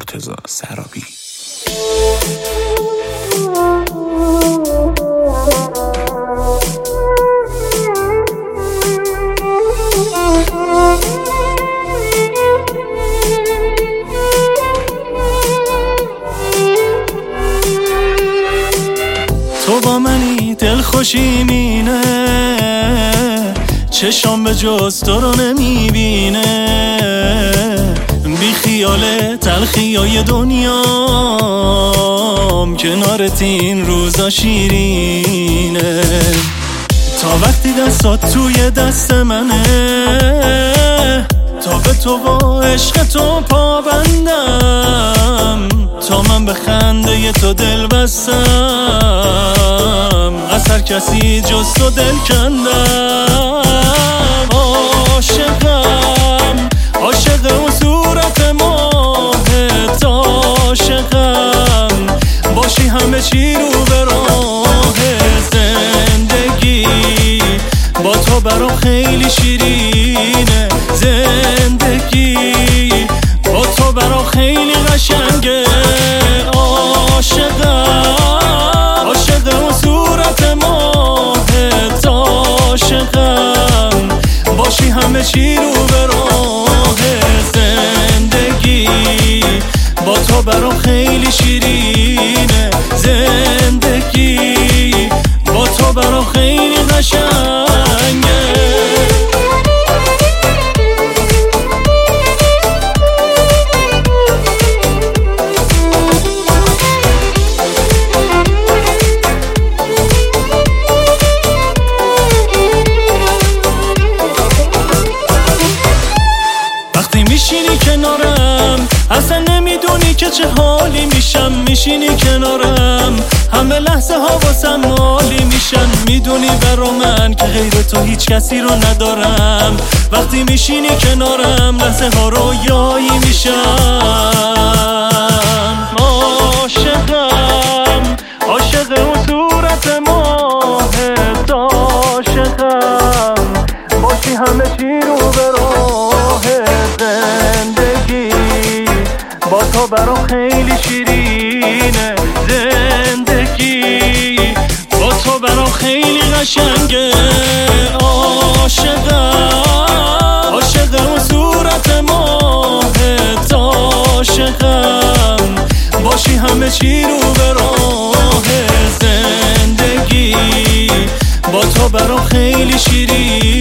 مرتضی سرابی. تو با منی دل خوشی مینه، چشم به جز تو رو نمیبینه، بی خیال تلخیای دنیام کنارت این روزا شیرینه. تا وقتی دستات توی دست منه، تا به تو و عشق تو پابندم، تا من به خنده تو دل بستم، از هر کسی جز تو دل کندم. عاشقم عاشق اون صورت ماهت، عاشقم باشی همه چی رو به راه زندگی، با تو برام خیلی شیرینه زندگی، با تو برام خیلی قشنگه. عاشقم عاشق اون صورت ماهت، عاشقم باشی همه چی رو به راه زندگی، با تو برام خیلی شیرینه زندگی، با تو برام خیلی قشنگه. میشینی کنارم اصلا نمیدونی که چه حالی میشم، میشینی کنارم همه لحظه ها واسم مالی میشن، میدونی برا من که غیر تو هیچ کسی رو ندارم، وقتی میشینی کنارم لحظه ها رویایی میشن. عاشقم عاشق اون صورت ماهت، عاشقم باشی همه چی رو به راه زندگی، با تو برام خیلی شیرینه زندگی، با تو برام خیلی قشنگه. عاشقم عاشق اون صورت ماهت، عاشقم باشی همه چی رو به راه زندگی، با تو برام خیلی شیرینه